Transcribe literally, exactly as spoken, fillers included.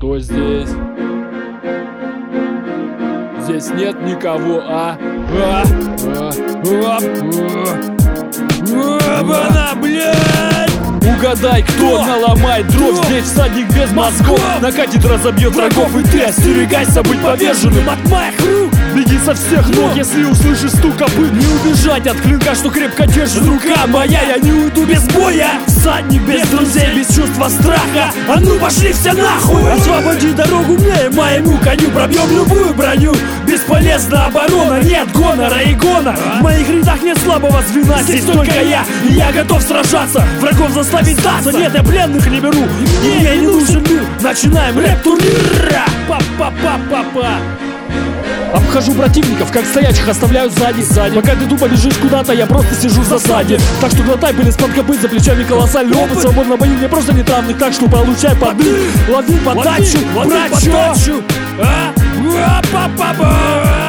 Кто здесь? Здесь нет никого, а? А? А? А? А? Обана, блядь! Угадай, кто наломает дробь. Здесь всадник без мозгов накатит, разобьет врагов. И ты остерегайся быть поверженным от моих рук. Беги со всех ног, если услышишь стук копыт. Не убежать от клинка, что крепко держит рука моя. Я не уйду без боя. Всадник без друзей, без чувства страха. А ну пошли все нахуй! Освободи дорогу мне и моему коню. Пробьем любую броню. Бесполезна оборона, нет гонора и гона. В моих рядах нет слабого звена. Здесь только я, и я готов сражаться. Врагов заставить сдаться. Нет, я пленных не беру. И мне не нужен мир. Начинаем рэп-турнир. Па-па-па-па-па. Обхожу противников, как стоячих оставляю сзади, сзади. Пока ты тупо бежишь куда-то, я просто сижу в засаде. Так что глотай были из-под копыт, за плечами колоссальный опыт. Свободно бою мне просто не травных, так что получай подых. Лови подачу, подачу. А?